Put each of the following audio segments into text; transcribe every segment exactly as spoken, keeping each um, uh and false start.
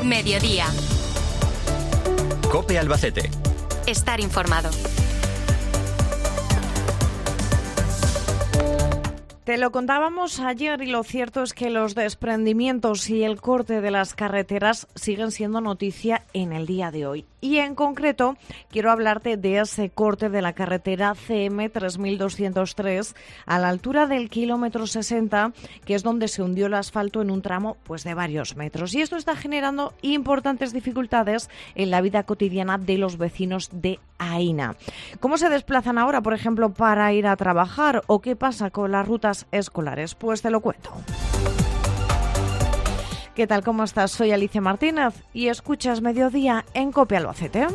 Mediodía. COPE Albacete. Estar informado. Te lo contábamos ayer y lo cierto es que los desprendimientos y el corte de las carreteras siguen siendo noticia en el día de hoy. Y en concreto quiero hablarte de ese corte de la carretera C M tres mil doscientos tres a la altura del kilómetro sesenta, que es donde se hundió el asfalto en un tramo pues de varios metros. Y esto está generando importantes dificultades en la vida cotidiana de los vecinos de Aína. ¿Cómo se desplazan ahora, por ejemplo, para ir a trabajar? ¿O qué pasa con las rutas escolares? Pues te lo cuento. ¿Qué tal? ¿Cómo estás? Soy Alicia Martínez y escuchas Mediodía en COPE Albacete.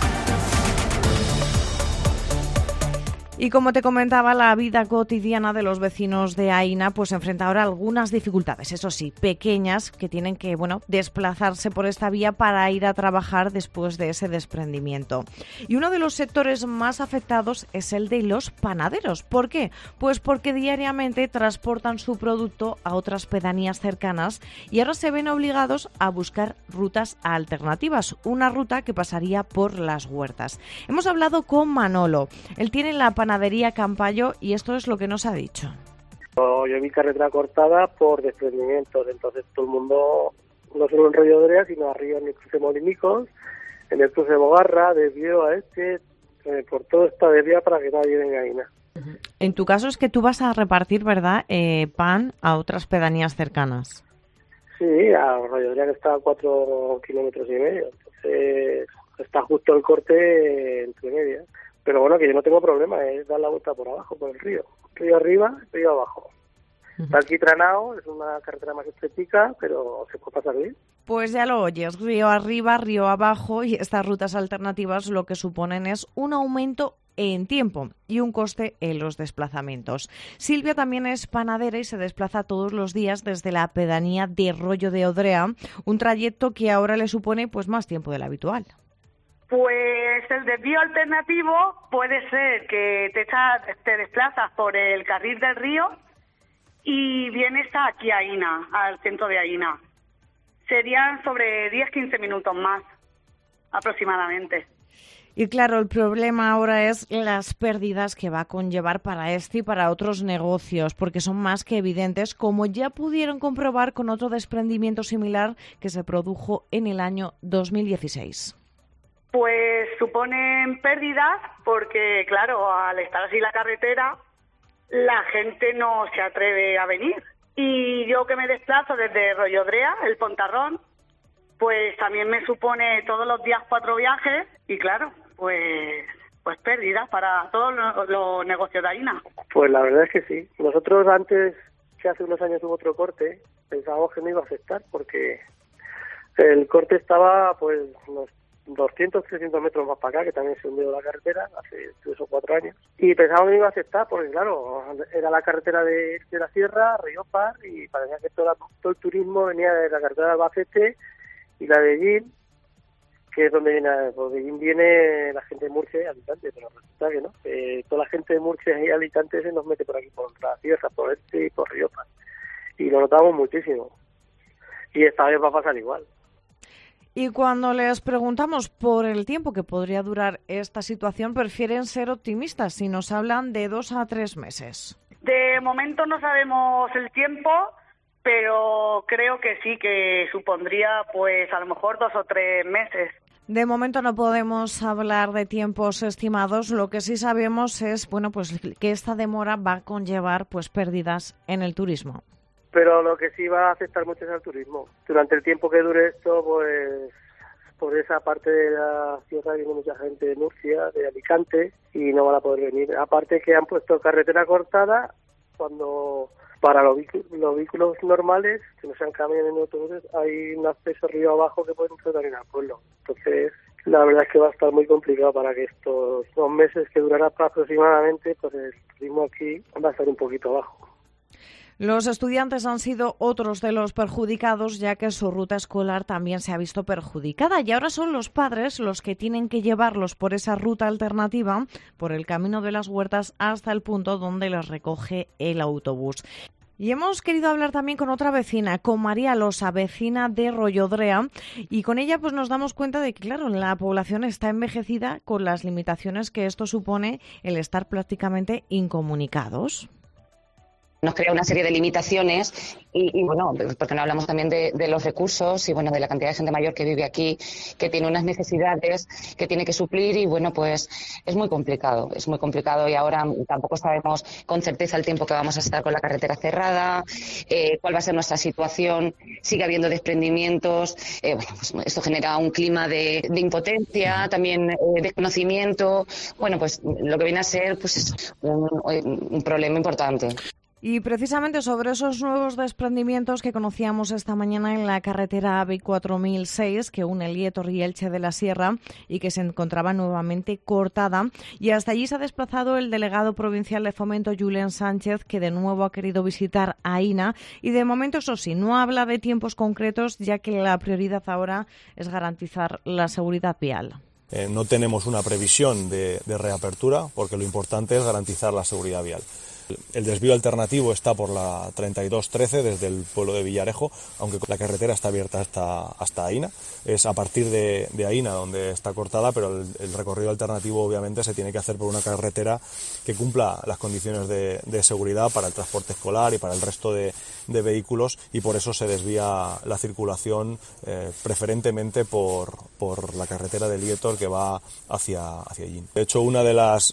Y como te comentaba, la vida cotidiana de los vecinos de Aína pues enfrenta ahora algunas dificultades, eso sí, pequeñas, que tienen que, bueno, desplazarse por esta vía para ir a trabajar después de ese desprendimiento. Y uno de los sectores más afectados es el de los panaderos. ¿Por qué? Pues porque diariamente transportan su producto a otras pedanías cercanas y ahora se ven obligados a buscar rutas alternativas, una ruta que pasaría por las huertas. Hemos hablado con Manolo, él tiene la panadería Panadería Campayo y esto es lo que nos ha dicho. Yo vi carretera cortada por desprendimientos, entonces todo el mundo, no solo en Rollo Odrea, sino arriba en el cruce Molinicos, en el cruce Bogarra, desvío a este, eh, por todo esta desvía para que nadie venga a Aína. En tu caso es que tú vas a repartir, ¿verdad?, eh, pan a otras pedanías cercanas. Sí, a Rollo Odrea, que está a cuatro kilómetros y medio, entonces está justo el corte entre medias. Pero bueno, que yo no tengo problema, es dar la vuelta por abajo, por el río. Río arriba, río abajo. Uh-huh. Está alquitranado, es una carretera más estrechica, pero se puede pasar bien. Pues ya lo oyes, río arriba, río abajo, y estas rutas alternativas lo que suponen es un aumento en tiempo y un coste en los desplazamientos. Silvia también es panadera y se desplaza todos los días desde la pedanía de Rollo de Odrea, un trayecto que ahora le supone pues más tiempo del habitual. Pues el desvío alternativo puede ser que te, echas, te desplazas por el carril del río y vienes aquí a Aína, al centro de Aína. Serían sobre diez a quince minutos más, aproximadamente. Y claro, el problema ahora es las pérdidas que va a conllevar para este y para otros negocios, porque son más que evidentes, como ya pudieron comprobar con otro desprendimiento similar que se produjo en el año dos mil dieciséis. Pues suponen pérdidas porque, claro, al estar así la carretera, la gente no se atreve a venir. Y yo que me desplazo desde Rollo Odrea, el Pontarrón, pues también me supone todos los días cuatro viajes y, claro, pues pues pérdidas para todos los, los negocios de Aína. Pues la verdad es que sí. Nosotros antes, que hace unos años hubo otro corte, pensábamos que no iba a afectar porque el corte estaba, pues, unos doscientos, trescientos metros más para acá, que también se hundió la carretera hace tres o cuatro años. Y pensábamos que no iba a aceptar, porque claro, era la carretera de, de la Sierra, Riopar, y parecía que todo, la, todo el turismo venía de la carretera de Albacete y la de Gin, que es donde viene, pues de Gin viene la gente de Murcia y Alicante, pero resulta que no, que toda la gente de Murcia y Alicante se nos mete por aquí, por la Sierra, por este y por Riopar. Y lo notamos muchísimo. Y esta vez va a pasar igual. Y cuando les preguntamos por el tiempo que podría durar esta situación, prefieren ser optimistas y nos hablan de dos a tres meses. De momento no sabemos el tiempo, pero creo que sí, que supondría pues a lo mejor dos o tres meses. De momento no podemos hablar de tiempos estimados. Lo que sí sabemos es, bueno, pues que esta demora va a conllevar pues pérdidas en el turismo. Pero lo que sí va a afectar mucho es al turismo. Durante el tiempo que dure esto, pues por esa parte de la sierra viene mucha gente de Murcia, de Alicante, y no van a poder venir. Aparte que han puesto carretera cortada cuando para los, los vehículos normales, que no sean camiones ni autobuses, hay un acceso río abajo que pueden entrar al pueblo. Entonces, la verdad es que va a estar muy complicado para que estos dos meses que durará aproximadamente, pues el turismo aquí va a estar un poquito abajo. Los estudiantes han sido otros de los perjudicados, ya que su ruta escolar también se ha visto perjudicada y ahora son los padres los que tienen que llevarlos por esa ruta alternativa, por el camino de las huertas, hasta el punto donde les recoge el autobús. Y hemos querido hablar también con otra vecina, con María Losa, vecina de Rollodrea, y con ella pues nos damos cuenta de que, claro, la población está envejecida con las limitaciones que esto supone el estar prácticamente incomunicados. Nos crea una serie de limitaciones y, y bueno, porque no hablamos también de, de los recursos y bueno, de la cantidad de gente mayor que vive aquí, que tiene unas necesidades que tiene que suplir y bueno, pues es muy complicado, es muy complicado y ahora tampoco sabemos con certeza el tiempo que vamos a estar con la carretera cerrada, eh, cuál va a ser nuestra situación, sigue habiendo desprendimientos, eh, bueno, pues esto genera un clima de, de impotencia, también eh, desconocimiento, bueno, pues lo que viene a ser pues un, un problema importante. Y precisamente sobre esos nuevos desprendimientos que conocíamos esta mañana en la carretera A V I cuatro mil seis que une Lietor y Elche de la Sierra y que se encontraba nuevamente cortada. Y hasta allí se ha desplazado el delegado provincial de Fomento, Julen Sánchez, que de nuevo ha querido visitar Aína. Y de momento, eso sí, no habla de tiempos concretos, ya que la prioridad ahora es garantizar la seguridad vial. Eh, no tenemos una previsión de, de reapertura porque lo importante es garantizar la seguridad vial. El desvío alternativo está por la treinta y dos trece desde el pueblo de Villarejo, aunque la carretera está abierta hasta, hasta Aína. Es a partir de, de Aína donde está cortada, pero el, el recorrido alternativo obviamente se tiene que hacer por una carretera que cumpla las condiciones de, de seguridad para el transporte escolar y para el resto de, de vehículos y por eso se desvía la circulación eh, preferentemente por, por la carretera de Lietor que va hacia, hacia allí. De hecho, una de las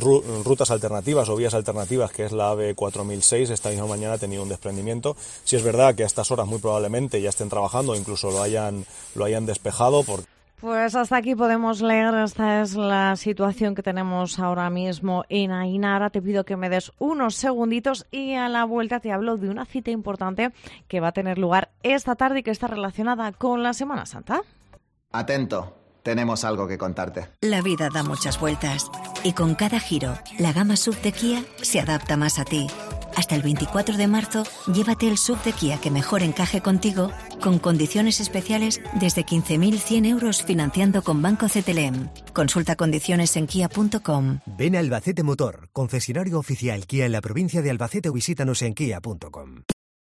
rutas alternativas o vías alternativas que es la A V I cuatro mil seis, esta misma mañana ha tenido un desprendimiento. Si es verdad que a estas horas muy probablemente ya estén trabajando, incluso lo hayan, lo hayan despejado. Por... Pues hasta aquí podemos leer, esta es la situación que tenemos ahora mismo en Aína. Ahora te pido que me des unos segunditos y a la vuelta te hablo de una cita importante que va a tener lugar esta tarde y que está relacionada con la Semana Santa. Atento. Tenemos algo que contarte. La vida da muchas vueltas y con cada giro, la gama S U V de Kia se adapta más a ti. Hasta el veinticuatro de marzo, llévate el S U V de Kia que mejor encaje contigo con condiciones especiales desde quince mil cien euros financiando con Banco C T L M. Consulta condiciones en kia punto com. Ven a Albacete Motor, concesionario oficial Kia en la provincia de Albacete o visítanos en kia punto com.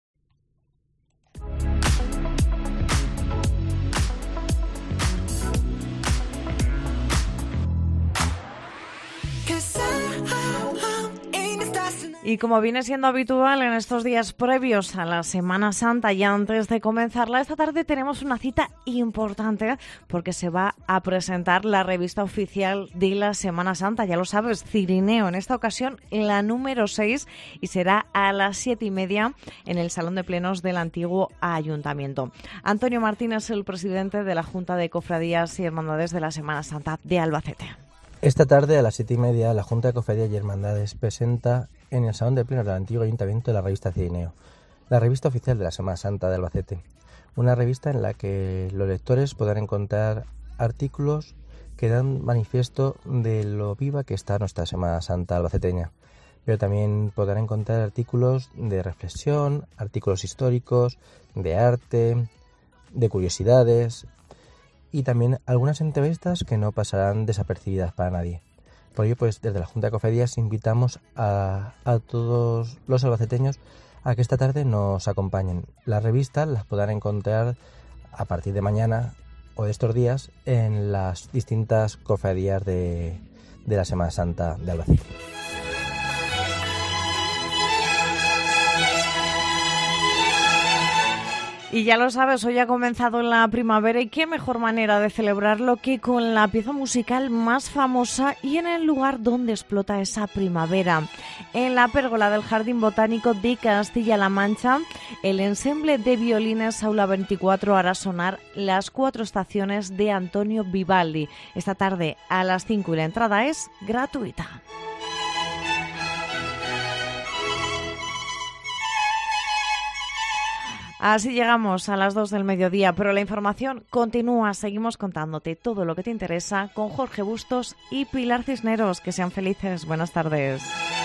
Y como viene siendo habitual en estos días previos a la Semana Santa y antes de comenzarla, esta tarde tenemos una cita importante porque se va a presentar la revista oficial de la Semana Santa. Ya lo sabes, Cirineo, en esta ocasión la número seis y será a las siete y media en el Salón de Plenos del antiguo Ayuntamiento. Antonio Martínez, el presidente de la Junta de Cofradías y Hermandades de la Semana Santa de Albacete. Esta tarde a las siete y media la Junta de Cofradías y Hermandades presenta en el Salón de Plenos del antiguo Ayuntamiento la revista Cirineo, la revista oficial de la Semana Santa de Albacete. Una revista en la que los lectores podrán encontrar artículos que dan manifiesto de lo viva que está nuestra Semana Santa albaceteña. Pero también podrán encontrar artículos de reflexión, artículos históricos, de arte, de curiosidades y también algunas entrevistas que no pasarán desapercibidas para nadie. Por ello, pues desde la Junta de Cofradías invitamos a, a todos los albaceteños a que esta tarde nos acompañen. Las revistas las podrán encontrar a partir de mañana o de estos días en las distintas cofradías de, de la Semana Santa de Albacete. Y ya lo sabes, hoy ha comenzado la primavera y qué mejor manera de celebrarlo que con la pieza musical más famosa y en el lugar donde explota esa primavera. En la pérgola del Jardín Botánico de Castilla-La Mancha, el ensemble de violines Aula veinticuatro hará sonar las cuatro estaciones de Antonio Vivaldi. Esta tarde a las cinco y la entrada es gratuita. Así llegamos a las dos del mediodía, pero la información continúa. Seguimos contándote todo lo que te interesa con Jorge Bustos y Pilar Cisneros. Que sean felices. Buenas tardes.